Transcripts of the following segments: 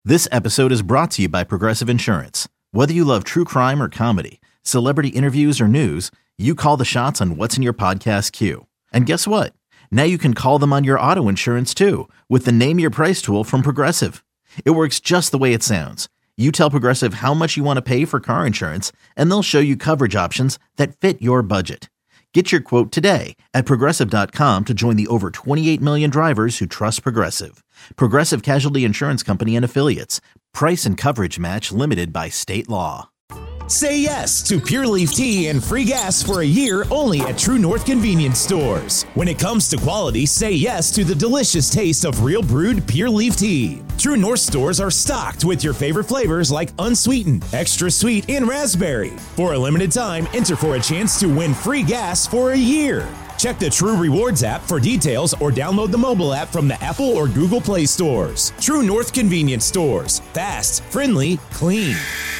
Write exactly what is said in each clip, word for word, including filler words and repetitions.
This episode is brought to you by Progressive Insurance. Whether you love true crime or comedy, celebrity interviews or news, you call the shots on what's in your podcast queue. And guess what? Now you can call them on your auto insurance too with the Name Your Price tool from Progressive. It works just the way it sounds. You tell Progressive how much you want to pay for car insurance, and they'll show you coverage options that fit your budget. Get your quote today at Progressive dot com to join the over twenty-eight million drivers who trust Progressive. Progressive Casualty Insurance Company and Affiliates. Price and coverage match limited by state law. Say yes to Pure Leaf Tea and free gas for a year only at True North Convenience Stores. When it comes to quality, say yes to the delicious taste of real brewed Pure Leaf Tea. True North stores are stocked with your favorite flavors like unsweetened, extra sweet, and raspberry. For a limited time, enter for a chance to win free gas for a year. Check the True Rewards app for details or download the mobile app from the Apple or Google Play stores. True North Convenience Stores. Fast, friendly, clean.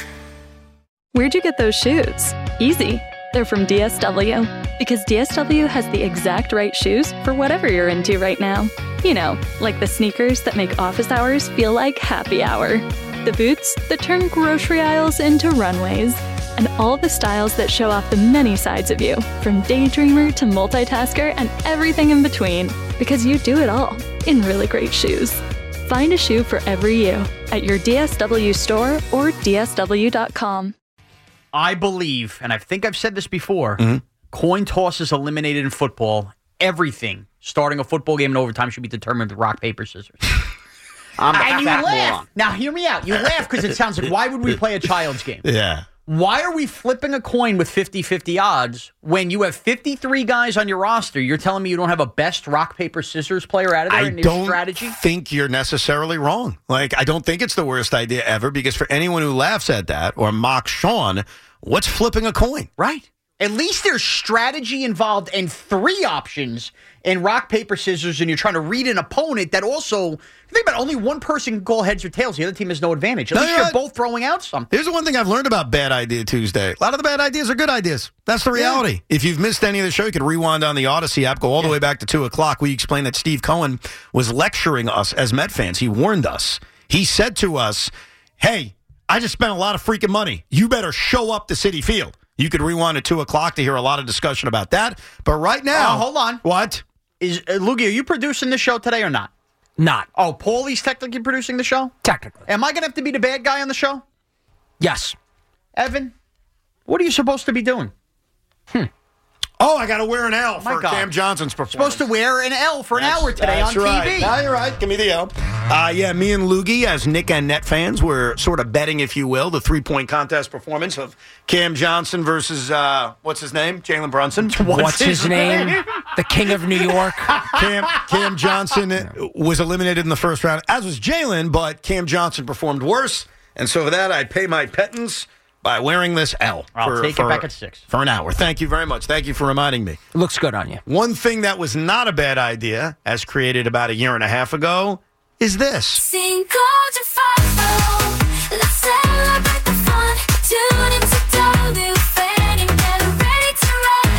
Where'd you get those shoes? Easy. They're from D S W. Because D S W has the exact right shoes for whatever you're into right now. You know, like the sneakers that make office hours feel like happy hour. The boots that turn grocery aisles into runways. And all the styles that show off the many sides of you, from daydreamer to multitasker and everything in between. Because you do it all in really great shoes. Find a shoe for every you at your D S W store or D S W dot com. I believe, and I think I've said this before, Mm-hmm. coin toss is eliminated in football. Everything starting a football game in overtime should be determined with rock, paper, scissors. I'm a and you fat laugh. moron. Now, hear me out. You laugh because it sounds like, why would we play a child's game? Yeah. Why are we flipping a coin with fifty-fifty odds when you have fifty-three guys on your roster? You're telling me you don't have a best rock, paper, scissors player out of there I in your don't strategy? think you're necessarily wrong. Like, I don't think it's the worst idea ever, because for anyone who laughs at that or mocks Sean, what's flipping a coin? Right. At least there's strategy involved and three options in rock, paper, scissors, and you're trying to read an opponent that also, think about it, only one person can call heads or tails. The other team has no advantage. At No, least you're you're right. both throwing out something. Here's the one thing I've learned about Bad Idea Tuesday. A lot of the bad ideas are good ideas. That's the reality. If you've missed any of the show, you can rewind on the Odyssey app, go all the way back to two o'clock. We explained that Steve Cohen was lecturing us as Met fans. He warned us. He said to us, hey, I just spent a lot of freaking money. You better show up to Citi Field. You could rewind at two o'clock to hear a lot of discussion about that. But right now... Uh, hold on. What? Is uh, Loogie, are you producing the show today or not? Not. Oh, Paulie's technically producing the show? Technically. Am I going to have to be the bad guy on the show? Yes. Evan, what are you supposed to be doing? Oh, I got to wear an L My for God. Cam Johnson's performance. Supposed to wear an L for an That's- hour today on that's right. T V. No, you're right. Give me the L. Uh, yeah, me and Loogie, as Nick and Net fans, were sort of betting, if you will, the three-point contest performance of Cam Johnson versus, uh, what's his name? Jalen Brunson. What's, his name? The King of New York. Cam, Cam Johnson was eliminated in the first round, as was Jalen, but Cam Johnson performed worse. And so for that, I pay my pittance by wearing this L. I'll for, take for, it back at six. For an hour. Thank you very much. Thank you for reminding me. Looks good on you. One thing that was not a bad idea, as created about a year and a half ago, is this. Cinco de Mayo, let's celebrate the fun. Tune into W F N and get ready to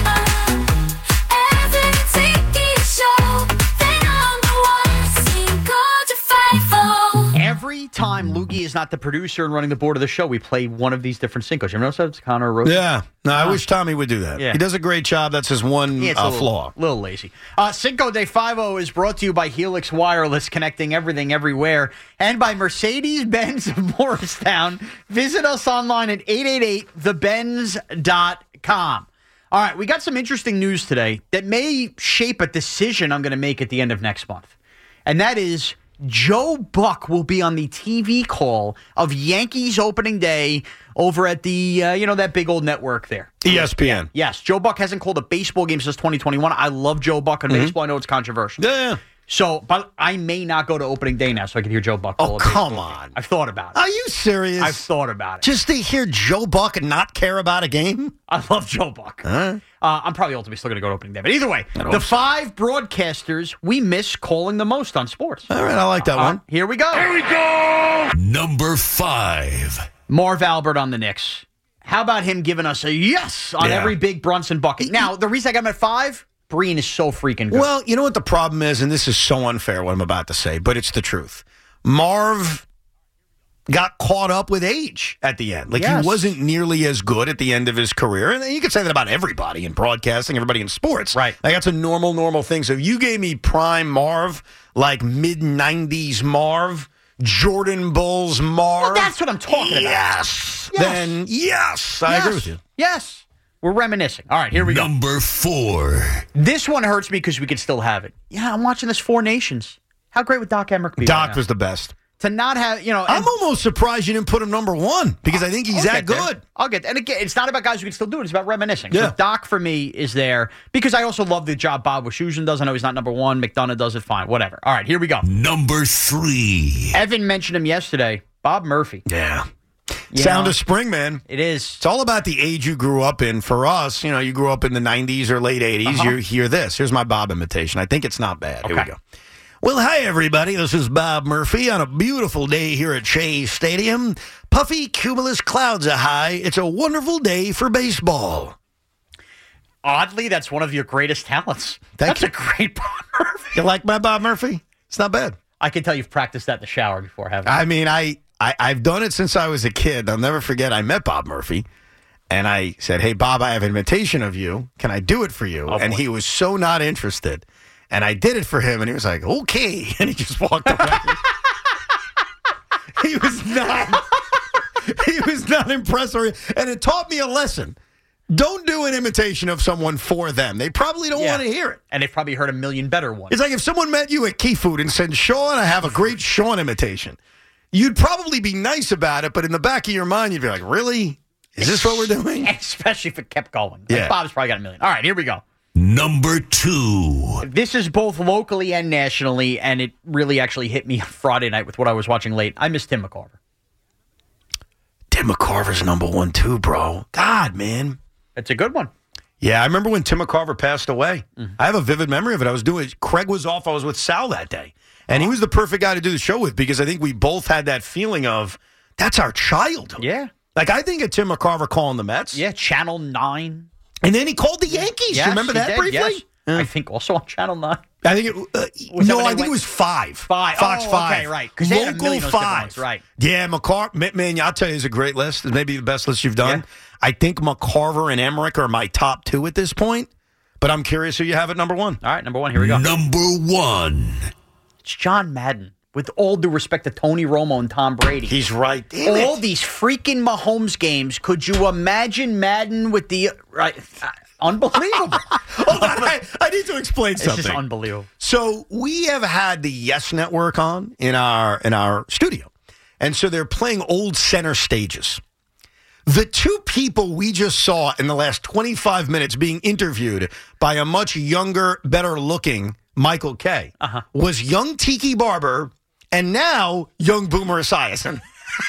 run. Every T V show, the number one. Cinco de Mayo. Every time Loogie is not the producer and running the board of the show, we play one of these different Cincos. You ever notice that? It's Connor Rose. Yeah. No, I wish Tommy would do that. Yeah. He does a great job. That's his one Yeah, it's uh, a little, flaw. little lazy. Uh, Cinco de Five-O is brought to you by Helix Wireless, connecting everything everywhere, and by Mercedes-Benz of Morristown. Visit us online at eight eight eight the benz dot com. All right, we got some interesting news today that may shape a decision I'm going to make at the end of next month, and that is Joe Buck will be on the T V call of Yankees opening day over at the, uh, you know, that big old network there. E S P N. Yes, Joe Buck hasn't called a baseball game since twenty twenty-one. I love Joe Buck on baseball. I know it's controversial. Yeah. So, but I may not go to opening day now so I can hear Joe Buck call Oh, a baseball come game. on. I've thought about it. Are you serious? I've thought about it. Just to hear Joe Buck and not care about a game? I love Joe Buck. Huh? Uh, I'm probably ultimately still going to go to opening day. But either way, I don't the know. five broadcasters we miss calling the most on sports. All right, I like that Uh, one. Here we go. Here we go! Number five. Marv Albert on the Knicks. How about him giving us a yes on Yeah. every big Brunson bucket? Now, the reason I got him at five, Breen is so freaking good. Well, you know what the problem is, and this is so unfair what I'm about to say, but it's the truth. Marv got caught up with age at the end. Like, Yes. he wasn't nearly as good at the end of his career. And you could say that about everybody in broadcasting, everybody in sports. Right. Like, that's a normal, normal thing. So if you gave me prime Marv, like mid-nineties Marv, Jordan Bulls Marv. Well, that's what I'm talking about. Yes. Yes. Then, yes, I Yes. agree with you. Yes. We're reminiscing. All right, here we go. Number four. This one hurts me because we could still have it. Yeah, I'm watching this Four Nations. How great would Doc Emmerich be? Doc right was the best. to not have, you know. I'm and- almost surprised you didn't put him number one because I think he's I'll that get there. good. I'll get there. And again, it's not about guys who can still do it. It's about reminiscing. Yeah. So Doc, for me, is there because I also love the job Bob Wischusen does. I know he's not number one. McDonough does it fine. Whatever. All right, here we go. Number three. Evan mentioned him yesterday. Bob Murphy. Yeah. You Sound know, of spring, man. It is. It's all about the age you grew up in. For us, you know, you grew up in the nineties or late eighties. Uh-huh. You hear this. Here's my Bob imitation. I think it's not bad. Here we Okay. go. Well, hi, everybody. This is Bob Murphy on a beautiful day here at Shea Stadium. Puffy cumulus clouds are high. It's a wonderful day for baseball. Oddly, that's one of your greatest talents. Thank that's you. a great Bob Murphy. You like my Bob Murphy? It's not bad. I can tell you've practiced that in the shower before, haven't you? I mean, I, I, I've done it since I was a kid. I'll never forget I met Bob Murphy, and I said, hey, Bob, I have an invitation of you. Can I do it for you? Oh, and boy. he was so not interested. And I did it for him, and he was like, okay. And he just walked away. He was not, he was not impressed. Or, and it taught me a lesson. Don't do an imitation of someone for them. They probably don't Yeah. want to hear it. And they've probably heard a million better ones. It's like if someone met you at Key Food and said, Sean, I have a great Sean imitation. You'd probably be nice about it, but in the back of your mind, you'd be like, really? Is this what we're doing? Especially if it kept going. Like, Yeah. Bob's probably got a million. All right, here we go. Number two. This is both locally and nationally, and it really actually hit me Friday night with what I was watching late. I miss Tim McCarver. Tim McCarver's number one, too, bro. God, man. It's a good one. Yeah, I remember when Tim McCarver passed away. Mm-hmm. I have a vivid memory of it. I was doing Craig was off. I was with Sal that day. And he was the perfect guy to do the show with because I think we both had that feeling of, that's our childhood. Yeah. Like, I think of Tim McCarver calling the Mets. Yeah, Channel nine. And then he called the Yankees. Yes, you remember he that did, briefly? yes. Yeah. I think also on Channel nine. I think it, uh, Was that no, when I they think went- it was five. Five. Fox Oh, five. okay, right. 'Cause they had a Local million of those different five. ones, right. Yeah, McCarver. Man, I'll tell you, it's a great list. It's maybe the best list you've done. Yeah. I think McCarver and Emmerich are my top two at this point. But I'm curious who you have at number one. All right, number one. Here we go. Number one. It's John Madden. With all due respect to Tony Romo and Tom Brady. He's right. Damn all it. these freaking Mahomes games. Could you imagine Madden with the right? Uh, unbelievable. Hold on, I, I need to explain It's something. just unbelievable. So we have had the Yes Network on in our in our studio, and so they're playing old center stages. The two people we just saw in the last twenty-five minutes being interviewed by a much younger, better-looking Michael Kay Uh-huh. was young Tiki Barber and now young Boomer Esiason.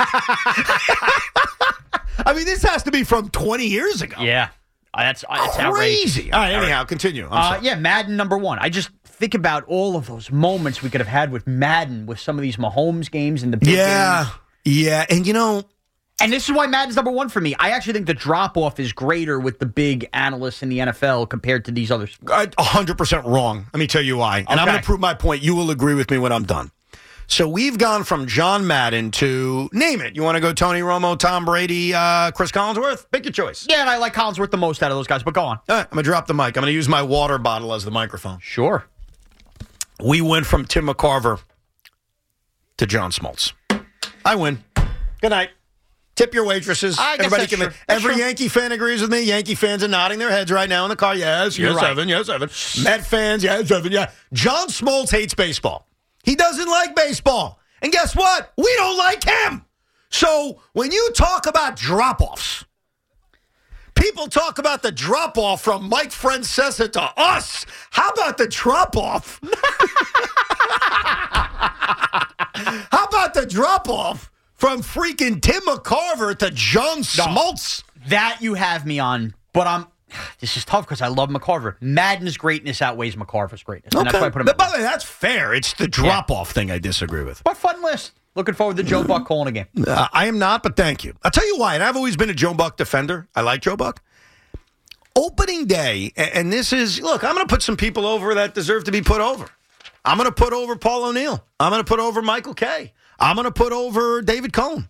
I mean, this has to be from twenty years ago. Yeah, Uh, that's uh, it's outrageous. Crazy. All right, anyhow, continue. I'm Uh, sorry. yeah, Madden number one. I just think about all of those moments we could have had with Madden with some of these Mahomes games and the big Yeah, games. yeah, and you know, And this is why Madden's number one for me. I actually think the drop off is greater with the big analysts in the N F L compared to these others. one hundred percent wrong. Let me tell you why. And I'm Okay. going to prove my point. You will agree with me when I'm done. So we've gone from John Madden to, name it. You want to go Tony Romo, Tom Brady, uh, Chris Collinsworth? Pick your choice. Yeah, and I like Collinsworth the most out of those guys, but go on. All right, I'm going to drop the mic. I'm going to use my water bottle as the microphone. Sure. We went from Tim McCarver to John Smoltz. I win. Good night. Tip your waitresses. I guess Everybody that's can. true. That's Every true. Yankee fan agrees with me. Yankee fans are nodding their heads right now in the car. Yes, You're yes, right. Evan. Yes, Evan. Met fans. Yes, Evan. Yeah. John Smoltz hates baseball. He doesn't like baseball. And guess what? We don't like him. So when you talk about drop-offs, people talk about the drop-off from Mike Francesa to us. How about the drop-off? How about the drop-off from freaking Tim McCarver to John Smoltz? That you have me on, but I'm. This is tough because I love McCarver. Madden's greatness outweighs McCarver's greatness. And that's why I put him But at by one. the way, that's fair. It's the drop-off thing I disagree with. But fun list. Looking forward to Joe Buck calling a game. Uh, I am not, but thank you. I'll tell you why, and I've always been a Joe Buck defender. I like Joe Buck. Opening day, a- and this is, look, I'm going to put some people over that deserve to be put over. I'm going to put over Paul O'Neill. I'm going to put over Michael Kay. I'm going to put over David Cohn.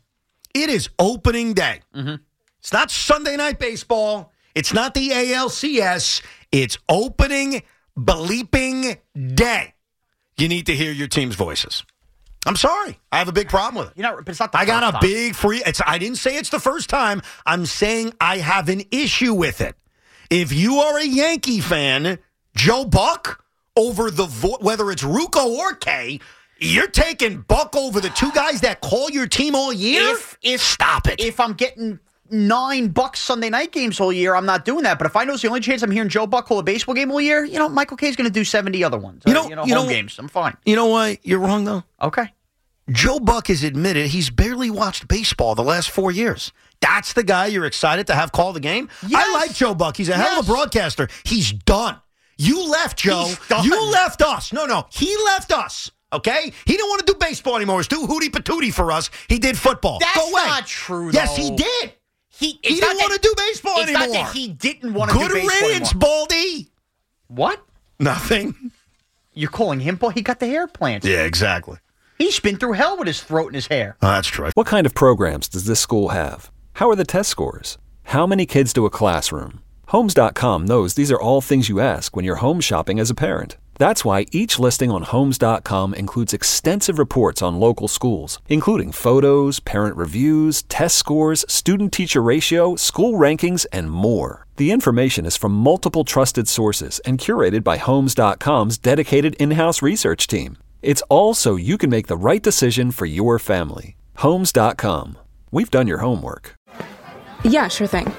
It is opening day. Mm-hmm. It's not Sunday Night Baseball. It's not the A L C S. It's opening bleeping day. You need to hear your team's voices. I'm sorry. I have a big problem with it. You know, but it's not the I got first a time. big free. It's. I didn't say it's the first time. I'm saying I have an issue with it. If you are a Yankee fan, Joe Buck over the vo- whether it's Ruocco or K, you're taking Buck over the two guys that call your team all year. If, if Stop it. If I'm getting nine bucks Sunday night games all year, I'm not doing that. But if I know it's the only chance I'm hearing Joe Buck call a baseball game all year, you know, Michael K's going to do seventy other ones. You or, know- you know, you home know- games. I'm fine. You know why you're wrong though? Okay. Joe Buck has admitted he's barely watched baseball the last four years. That's the guy you're excited to have call the game? Yes. I like Joe Buck. He's a hell of a Yes. broadcaster. He's done. You left, Joe. He's done. You left us. No, no. He left us. Okay? He didn't want to do baseball anymore. He's too hooty patooty for us. He did football. That's Go away. not true, Yes, though. he did. He, He it's didn't not want to that- do baseball it's anymore. not that he didn't want to do Good baseball riddance, anymore. Baldy. What? Nothing. You're calling him Paul? He got the hair plants. Yeah, exactly. He's been through hell with his throat and his hair. Oh, that's true. What kind of programs does this school have? How are the test scores? How many kids do a classroom? Homes dot com knows these are all things you ask when you're home shopping as a parent. That's why each listing on Homes dot com includes extensive reports on local schools, including photos, parent reviews, test scores, student-teacher ratio, school rankings, and more. The information is from multiple trusted sources and curated by Homes dot com's dedicated in-house research team. It's all so you can make the right decision for your family. Homes dot com. We've done your homework. Yeah, sure thing.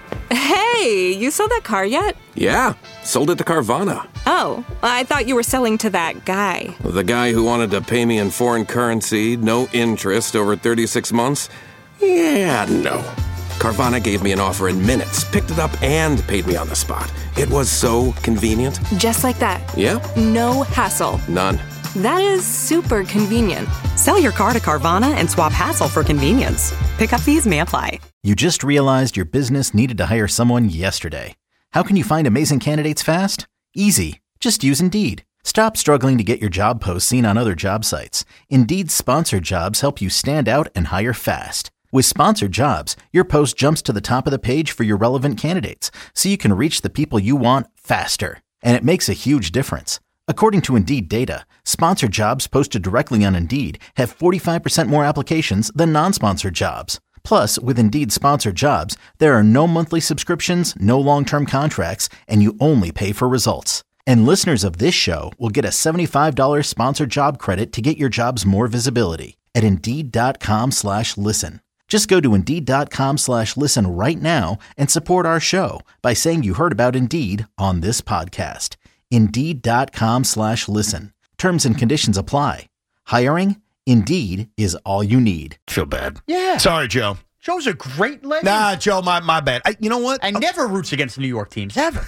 Hey, you sold that car yet? Yeah, sold it to Carvana. Oh, I thought you were selling to that guy. The guy who wanted to pay me in foreign currency, no interest, over thirty-six months? Yeah, no. Carvana gave me an offer in minutes, picked it up, and paid me on the spot. It was so convenient. Just like that. Yeah? No hassle. None. That is super convenient. Sell your car to Carvana and swap hassle for convenience. Pickup fees may apply. You just realized your business needed to hire someone yesterday. How can you find amazing candidates fast? Easy. Just use Indeed. Stop struggling to get your job posts seen on other job sites. Indeed's sponsored jobs help you stand out and hire fast. With sponsored jobs, your post jumps to the top of the page for your relevant candidates, so you can reach the people you want faster. And it makes a huge difference. According to Indeed data, sponsored jobs posted directly on Indeed have forty-five percent more applications than non-sponsored jobs. Plus, with Indeed sponsored jobs, there are no monthly subscriptions, no long-term contracts, and you only pay for results. And listeners of this show will get a seventy-five dollars sponsored job credit to get your jobs more visibility at Indeed.com slash listen. Just go to Indeed.com slash listen right now and support our show by saying you heard about Indeed on this podcast. Indeed.com slash listen. Terms and conditions apply. Hiring? Indeed is all you need. Feel bad. Yeah. Sorry, Joe. Joe's a great legend. Nah, Joe, my, my bad. I, you know what? And never roots against New York teams, ever.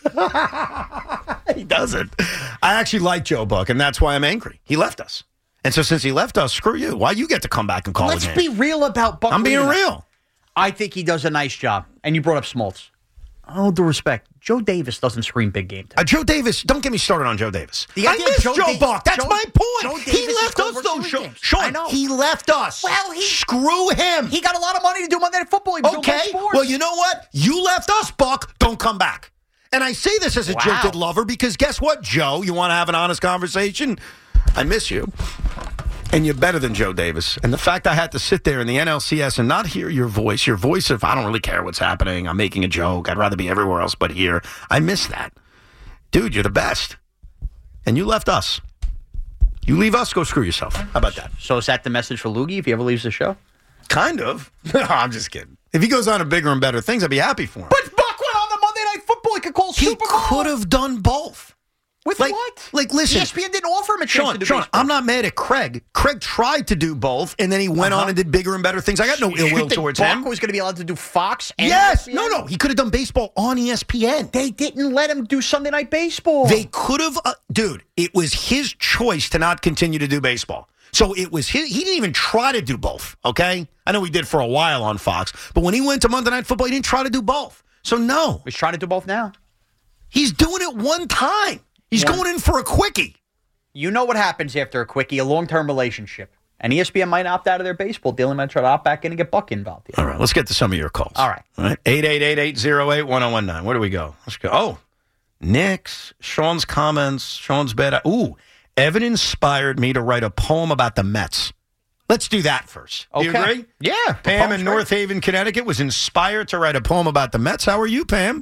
He doesn't. I actually like Joe Buck, and that's why I'm angry. He left us. And so since he left us, screw you. Why you get to come back and call Let's the game? be real about Buck. I'm being leaving. real. I think he does a nice job. And you brought up Smoltz. All due respect, Joe Davis doesn't scream big game time. Uh, Joe Davis, don't get me started on Joe Davis. The I idea miss of Joe Joe, Da- Buck. That's Joe- my point. Joe He Davis is left good us for those three shows. games. Sean, I know. he left us. Well, he- Screw him. He got a lot of money to do Monday Night Football. He was doing Okay. more sports. Well, you know what? You left us, Buck. Don't come back. And I say this as a Wow. jilted lover because guess what, Joe? You want to have an honest conversation? I miss you. And you're better than Joe Davis. And the fact I had to sit there in the N L C S and not hear your voice, your voice of, I don't really care what's happening. I'm making a joke. I'd rather be everywhere else but here. I miss that. Dude, you're the best. And you left us. You leave us, go screw yourself. How about that? So is that the message for Loogie if he ever leaves the show? Kind of. No, I'm just kidding. If he goes on to bigger and better things, I'd be happy for him. But Buck went on the Monday Night Football. He could call He Super Bowl. could have done both. With like, what? Like, listen. E S P N didn't offer him a chance Sean, to do Sean, baseball. I'm not mad at Craig. Craig tried to do both, and then he went Uh-huh. on and did bigger and better things. I got no ill You will think towards Buck him. was going to be allowed to do Fox and Yes. E S P N? No, no. He could have done baseball on E S P N. They didn't let him do Sunday Night Baseball. They could have. Uh, dude, it was his choice to not continue to do baseball. So it was his. He didn't even try to do both, okay? I know he did for a while on Fox, but when he went to Monday Night Football, he didn't try to do both. So no. He's trying to do both now. He's doing it one time. He's One. going in for a quickie. You know what happens after a quickie, a long-term relationship. And E S P N might opt out of their baseball deal and might try to opt back in and get Buck involved. All right, let's get to some of your calls. All right. All right. eight eight eight, eight oh eight, one oh one nine. Where do we go? Let's go. Oh, Nick's, Sean's comments, Sean's bed. Ooh, Evan inspired me to write a poem about the Mets. Let's do that first. Do you Okay. agree? Yeah. Pam Poem's in great. North Haven, Connecticut was inspired to write a poem about the Mets. How are you, Pam?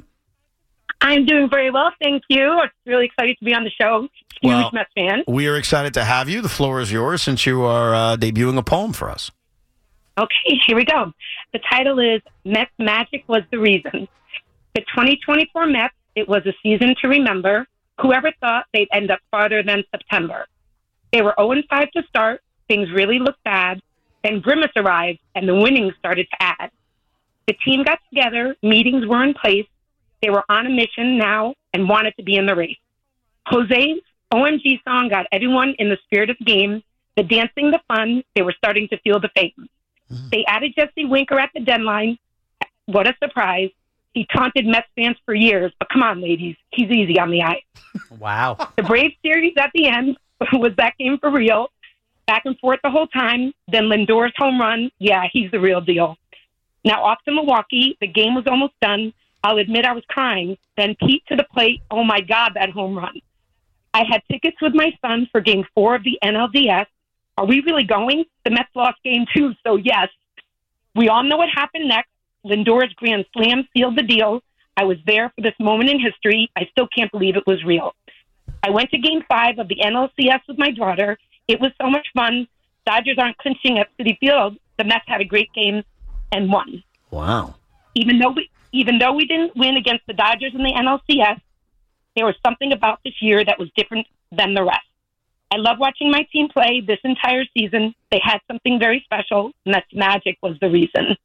I'm doing very well, thank you. I'm really excited to be on the show. Huge Well, Mets fan. We are excited to have you. The floor is yours since you are uh, debuting a poem for us. Okay, here we go. The title is Mets Magic Was the Reason. The twenty twenty-four Mets, it was a season to remember. Whoever thought they'd end up farther than September? They were oh and five to start. Things really looked bad. Then Grimace arrived, and the winnings started to add. The team got together. Meetings were in place. They were on a mission now and wanted to be in the race. Jose's O M G song got everyone in the spirit of the game. The dancing, the fun, they were starting to feel the fame. They added Jesse Winker at the deadline. What a surprise. He taunted Mets fans for years, but come on, ladies, he's easy on the eye. Wow. The Braves series at the end was that game for real. Back and forth the whole time. Then Lindor's home run. Yeah, he's the real deal. Now off to Milwaukee. The game was almost done. I'll admit I was crying. Then Pete to the plate. Oh, my God, that home run. I had tickets with my son for game four of the N L D S. Are we really going? The Mets lost game two, so yes. We all know what happened next. Lindor's grand slam sealed the deal. I was there for this moment in history. I still can't believe it was real. I went to game five of the N L C S with my daughter. It was so much fun. Dodgers aren't clinching at Citi Field. The Mets had a great game and won. Wow. Even though we, even though we didn't win against the Dodgers in the N L C S, there was something about this year that was different than the rest. I love watching my team play this entire season. They had something very special, and that's magic was the reason.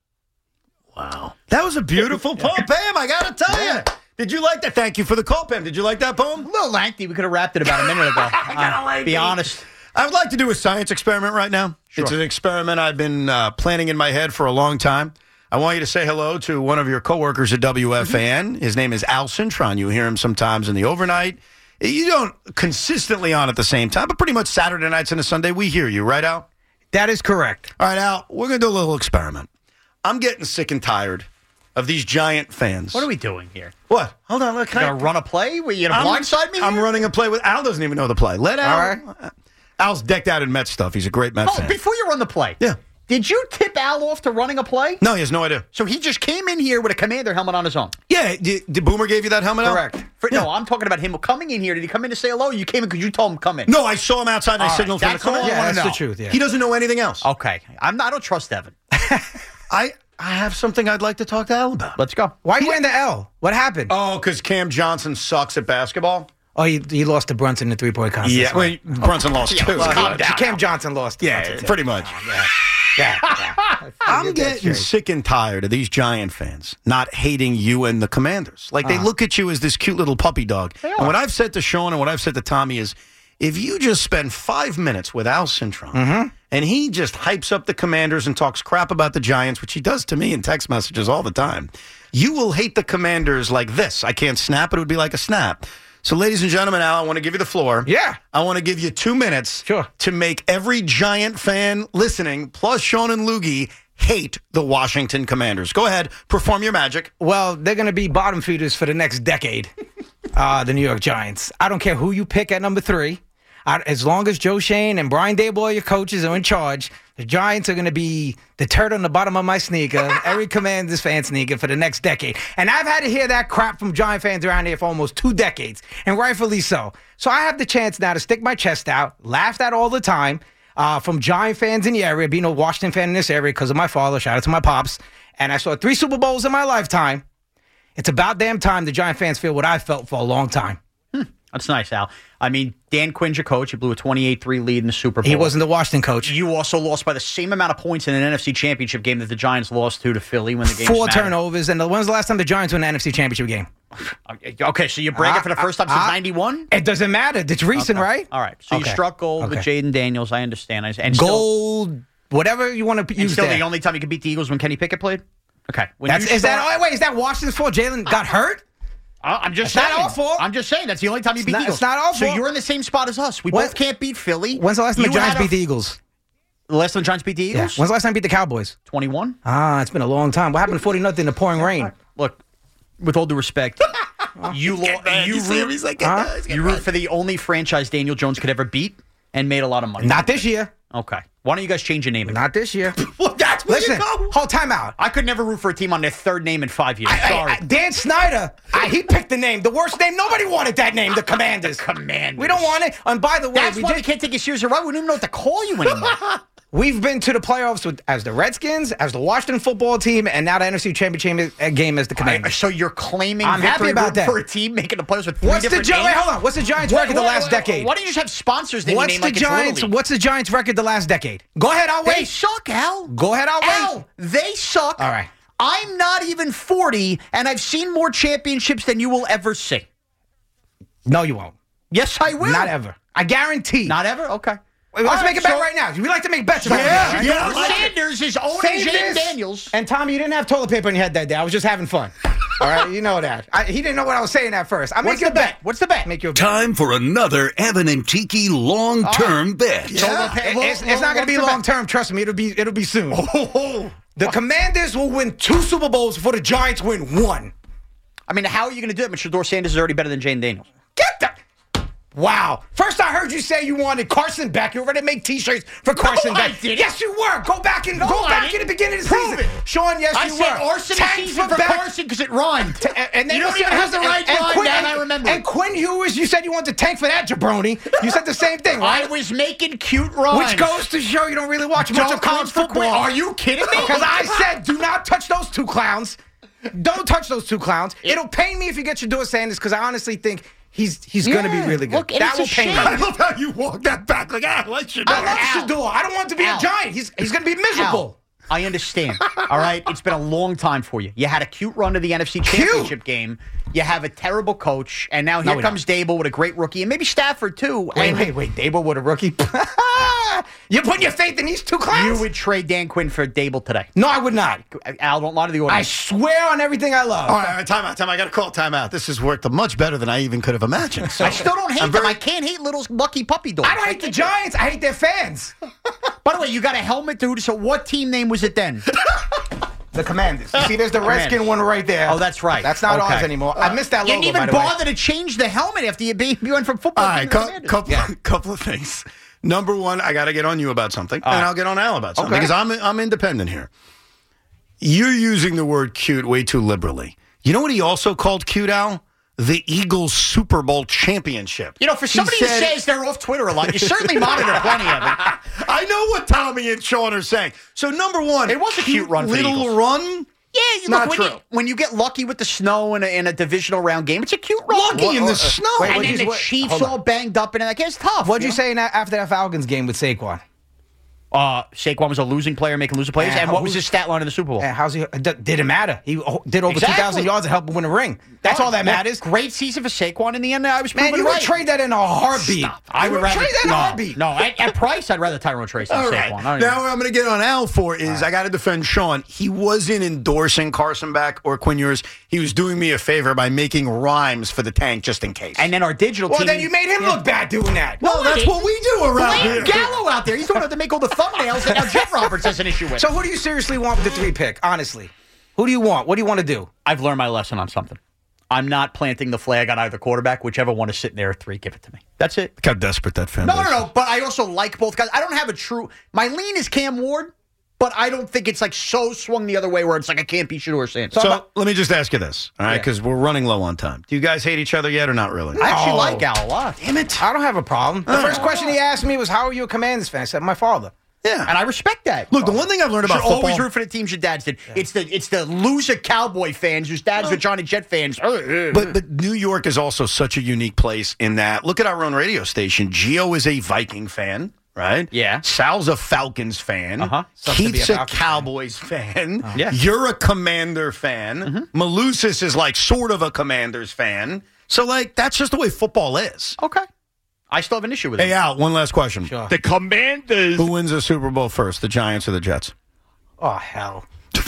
Wow. That was a beautiful poem, Pam. I got to tell you. Did you like that? Thank you for the call, Pam. Did you like that poem? A little lengthy. We could have wrapped it about a minute ago. uh, be honest. I would like to do a science experiment right now. Sure. It's an experiment I've been uh, planning in my head for a long time. I want you to say hello to one of your coworkers at W F A N. His name is Al Cintron. You hear him sometimes in the overnight. You don't consistently on at the same time, but pretty much Saturday nights and a Sunday, we hear you, right, Al? That is correct. All right, Al, we're going to do a little experiment. I'm getting sick and tired of these giant fans. What are we doing here? What? Hold on. Look, You gonna run a play? Were you gonna I'm- blindside me? I'm here? running a play with Al. Doesn't even know the play. Let Al. All Al's decked out in Mets stuff. He's a great Mets Oh, fan. before you run the play. Yeah. Did you tip Al off to running a play? No, he has no idea. So he just came in here with a Commander helmet on his own. Yeah, did, did Boomer gave you that helmet, Al? Correct. For, No, I'm talking about him coming in here. Did he come in to say hello? You came in because you told him to come in. No, I saw him outside and I All right, signaled for him to that's come all in. I Yeah, wanna that's know. the truth. Yeah. He doesn't know anything else. Okay. I'm not, I don't trust Evan. I I have something I'd like to talk to Al about. Let's go. Why are you wearing the L? What happened? Oh, because Cam Johnson sucks at basketball? Oh, he, he lost to Brunson in the three-point contest. Yeah, well, Brunson lost Yeah, two. well, calm But- down. Cam Johnson lost. to Yeah, Brunson, too. pretty much. Yeah, yeah. I'm Get that getting straight. sick and tired of these Giant fans not hating you and the Commanders. Like, they look at you as this cute little puppy dog. And what I've said to Sean and what I've said to Tommy is, if you just spend five minutes with Al Cintron, and he just hypes up the Commanders and talks crap about the Giants, which he does to me in text messages all the time, you will hate the Commanders like this. I can't snap, but it would be like a snap. So, ladies and gentlemen, Al, I want to give you the floor. Yeah. I want to give you two minutes Sure. to make every Giant fan listening, plus Sean and Loogie, hate the Washington Commanders. Go ahead, perform your magic. Well, they're going to be bottom feeders for the next decade, uh, the New York Giants. I don't care who you pick at number three. I, as long as Joe Shane and Brian Daboll, your coaches, are in charge, the Giants are going to be the turd on the bottom of my sneaker, every Commanders fan sneaker for the next decade. And I've had to hear that crap from Giant fans around here for almost two decades, and rightfully so. So I have the chance now to stick my chest out, laughed at all the time, uh, from Giant fans in the area, being a Washington fan in this area because of my father. Shout out to my pops. And I saw three Super Bowls in my lifetime. It's about damn time the Giant fans feel what I felt for a long time. That's nice, Al. I mean, Dan Quinn's your coach. He blew a twenty-eight three lead in the Super Bowl. He wasn't the Washington coach. You also lost by the same amount of points in an N F C Championship game that the Giants lost to to Philly when the game Four mattered. turnovers. And when was the last time the Giants won an N F C Championship game? Okay, so you're breaking Uh, for the first time uh, since uh, ninety-one? It doesn't matter. It's recent, Okay. right? All right. So Okay. you struck gold with Okay. Jaden Daniels. I understand. I- And still, Gold, whatever you want to and use still there. the only time you could beat the Eagles when Kenny Pickett played? Okay. When That's, you is that, start- oh, wait, is that Washington's fault? Jalen got hurt? Uh, I'm just It's saying. not our fault. I'm just saying. That's the only time you It's beat not- the Eagles. it's not our So fault. you're in the same spot as us. We When- both can't beat Philly. When's the last time the You Giants had a- beat the Eagles? The last time the Giants beat the Yeah. Eagles? When's the last time they beat the Cowboys? twenty-one? Ah, it's been a long time. What happened to forty nothing in the pouring rain? Look, with all due respect, you lo- you, You see him? root, He's like, Huh? "He's getting you root mad." for the only franchise Daniel Jones could ever beat and made a lot of money. Not this year. Okay. Why don't you guys change your name? Not this year. Well, that's where Listen, you go. hold time out. I could never root for a team on their third name in five years. I- I- Sorry. I- Dan Snyder, I, he picked the name. The worst name. Nobody wanted that name, the Commanders. The Commanders. We don't want it. And by the way, That's we why did, we can't take you seriously. Right? We don't even know what to call you anymore. we've been to the playoffs with, as the Redskins, as the Washington football team, and now the N F C Championship game as the Commanders. So you're claiming I'm happy victory about that. for a team making the playoffs with three What's the different Gi- names? wait, hold on. What's the Giants' What- record the what- last what- decade? Why don't you just have sponsors that you What's name the like it's Little Giants? League? What's the Giants' record the last decade? Go ahead, I'll They wait. suck, Al. Go ahead, I'll Al, wait. they suck. All right. I'm not even forty, and I've seen more championships than you will ever see. No, you won't. Yes, I will. Not ever. I guarantee. Not ever? Okay. Wait, let's All make right, a bet so- right now. We like to make bets about Yeah, this. yeah. Shador like it. Sanders is owning Save Jaden this. Daniels. And Tommy, you didn't have toilet paper in your head that day. I was just having fun. All right, you know that. I, he didn't know what I was saying at first. I make What's you the a bet. bet? What's the bet? Make you a bet. Time for another Evan and Tiki long-term bet. Yeah. It- it's, it's not going to be long term. Trust me, it'll be it'll be soon. The Commanders will win two Super Bowls before the Giants win one. I mean, how are you going to do it when Shador Sanders is already better than Jaden Daniels? Get that. Wow. First, I heard you say you wanted Carson Beck. You were ready to make T-shirts for Carson I Beck. didn't. Yes, you were. Go back and No, go I back didn't. in the beginning of the Prove season. it. Sean, yes, I you said were. arson Tank season for Beck. Carson because it rhymed. T- and, and then You don't said- even have the and- right and line Quinn, down, and, I remember. And Quinn Hughes, you said you wanted to tank for that jabroni. You said the same thing, I right? was making cute rhymes. Which goes to show you don't really watch much Don't of college come for Quinn. football. Are you kidding me? Because I said, do not touch those two clowns. Don't touch those two clowns. It'll pain me if you get Shador Sanders because I honestly think he's he's going to be Yeah. really good. Look, and that it's will a pain shame. me. I love how you walk that back. Like, ah, I like Shador. I love Al. Shador. I don't want him to be Al. a Giant. He's he's going to be miserable. Al, I understand. All right, it's been a long time for you. You had a cute run to the N F C Cute? Championship game. You have a terrible coach, and now here we comes Dable with a great rookie, and maybe Stafford too. Wait, and wait, wait. Dable with a rookie. You're putting your faith in these two clowns? You would trade Dan Quinn for Dable today. No, I would not. Al, don't lie to the I audience. swear on everything I love. All right, all right, time out, time out. I got to call time out. This has worked much better than I even could have imagined. So I still don't hate I'm them. very- I can't hate little lucky puppy dogs. I don't hate the Giants. I hate their fans. By the way, you got a helmet, dude. So what team name was it then? The Commanders. You see, there's the Redskin one right there. Oh, that's right. That's not Okay. ours anymore. I missed that You logo, didn't even by the way. bother to change the helmet after you, be, you went from football All team right, to cou- Commanders. couple, Yeah. couple of things. Number one, I got to get on you about something, All and right. I'll get on Al about something Okay. because I'm I'm independent here. You're using the word cute way too liberally. You know what he also called cute, Al? The Eagles Super Bowl championship. You know, for He somebody who said- says they're off Twitter a lot, you certainly monitor plenty of it. I know what Tommy and Sean are saying. So number one, It was a cute run for the little Eagles. run. Yeah, you Not look, when, true. you, when you get lucky with the snow in a, in a divisional round game, it's a cute run. Lucky in the snow. wait, and what'd then you- the what- Chiefs hold on. all banged up, and like, it's tough. What'd you know? say in that, after that Falcons game with Saquon? Uh, Saquon was a losing player making loser plays, Yeah, and what was who's- his stat line in the Super Bowl? And how's he? It d- didn't matter. He oh, did over Exactly. two thousand yards and helped him win a ring. That's all that Well, matters. Great season for Saquon in the end. I was Man, proven you would right. trade that in a heartbeat. I You would rather trade that in no, a heartbeat. No, at, at price, I'd rather Tyrone Trace than All Saquon. right. I don't Now, even- what I'm going to get on Al for is I got to defend Sean. He wasn't endorsing Carson Beck or Quinn Ewers. He was doing me a favor by making rhymes for the tank just in case. and then our digital Well, team. then you made him look bad doing that. well, that's what we do around Blame here. Gallo out there. He's the one to make all the thumbnails that now Jeff Roberts has an issue with. So who do you seriously want with the three pick? Honestly, who do you want? What do you want to do? I've learned my lesson on something. I'm not planting the flag on either quarterback. Whichever one is sitting there at three, give it to me. That's it. Look how desperate that fan No, base no, is. no. But I also like both guys. I don't have a true. My lean is Cam Ward, but I don't think it's like so swung the other way where it's like I can't beat Shador Sanders. So let me just ask you this, all right? Yeah. Because we're running low on time. Do you guys hate each other yet or not really? I actually Oh. like Al a lot. Damn it. I don't have a problem. The first question he asked me was, "How are you a Commanders fan?" I said, "My father." Yeah. And I respect that. Look, the one thing I've learned You about should football. always root for the teams your dads did. It's the it's the loser Cowboy fans whose dads were Johnny Jet fans. But, but New York is also such a unique place in that, look at our own radio station. Gio is a Viking fan, right? Yeah. Sal's a Falcons fan. Uh-huh. Sucks to be Keith's a a, Falcons Cowboys fan. Yeah. You're a Commander fan. Mm-hmm. Malusis is like sort of a Commanders fan. So, like, that's just the way football is. Okay. I still have an issue with it. Hey, Al, one last question. Sure. The Commanders. Who wins the Super Bowl first, the Giants or the Jets? Oh hell.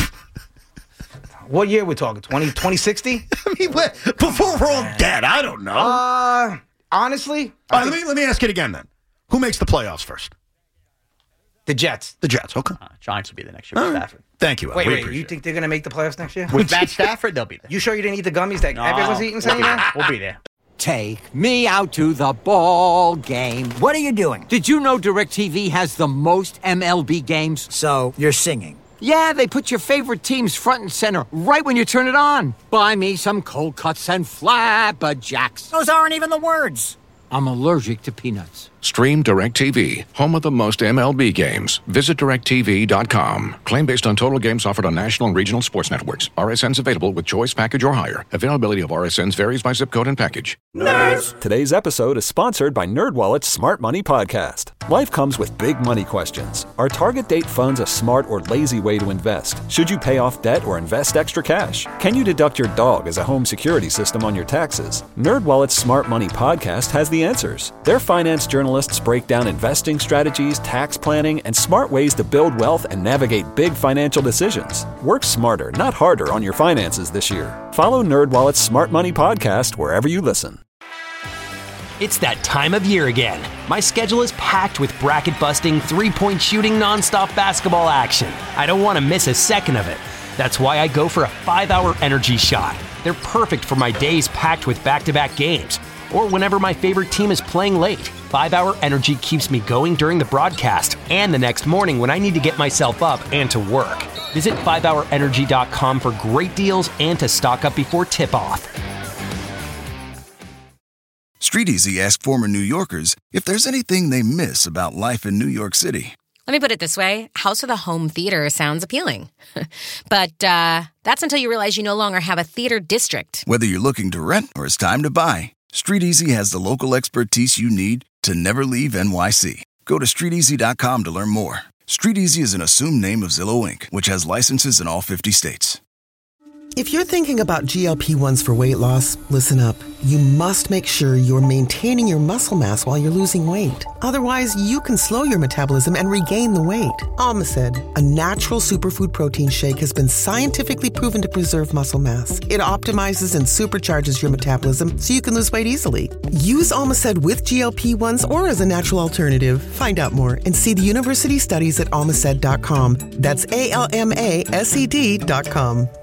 What year we talking? twenty, twenty sixty? I mean, what- before we're all dead, I don't know. Uh, honestly, All I right, think- let, me, let me ask it again then. Who makes the playoffs first? The Jets. The Jets, okay. Uh, Giants will be the next year with All right. Stafford. Thank you, Al. Wait, We wait. appreciate You think they're going to make the playoffs next year? With Matt Stafford, they'll be there. You sure you didn't eat the gummies that No, everyone's eating? we'll Saying be there. that? We'll be there. Take me out to the ball game. What are you doing? Did you know DirecTV has the most M L B games? So, you're singing. Yeah, they put your favorite teams front and center right when you turn it on. Buy me some cold cuts and flapjacks. Those aren't even the words. I'm allergic to peanuts. Stream DirecTV, home of the most M L B games. Visit direct T V dot com. Claim based on total games offered on national and regional sports networks. R S Ns available with choice package or higher. Availability of R S Ns varies by zip code and package. Nerds! Today's episode is sponsored by NerdWallet's Smart Money Podcast. Life comes with big money questions. Are target date funds a smart or lazy way to invest? Should you pay off debt or invest extra cash? Can you deduct your dog as a home security system on your taxes? NerdWallet's Smart Money Podcast has the answers. Their finance journalists break down investing strategies, tax planning, and smart ways to build wealth and navigate big financial decisions. Work smarter, not harder on your finances this year. Follow NerdWallet's Smart Money Podcast wherever you listen. It's that time of year again. My schedule is packed with bracket-busting, three-point shooting, nonstop basketball action. I don't want to miss a second of it. That's why I go for a five-hour energy shot. They're perfect for my days packed with back-to-back games, or whenever my favorite team is playing late. five-hour Energy keeps me going during the broadcast and the next morning when I need to get myself up and to work. Visit five hour energy dot com for great deals and to stock up before tip-off. StreetEasy asked former New Yorkers if there's anything they miss about life in New York City. Let me put it this way. House with a home theater sounds appealing. But uh, that's until you realize you no longer have a theater district. Whether you're looking to rent or it's time to buy, StreetEasy has the local expertise you need to never leave N Y C. Go to street easy dot com to learn more. StreetEasy is an assumed name of Zillow Incorporated, which has licenses in all fifty states. If you're thinking about G L P ones for weight loss, listen up. You must make sure you're maintaining your muscle mass while you're losing weight. Otherwise, you can slow your metabolism and regain the weight. Almacid, a natural superfood protein shake, has been scientifically proven to preserve muscle mass. It optimizes and supercharges your metabolism so you can lose weight easily. Use Almacid with G L P ones or as a natural alternative. Find out more and see the university studies at almacid dot com. That's A L M A S E D dot com.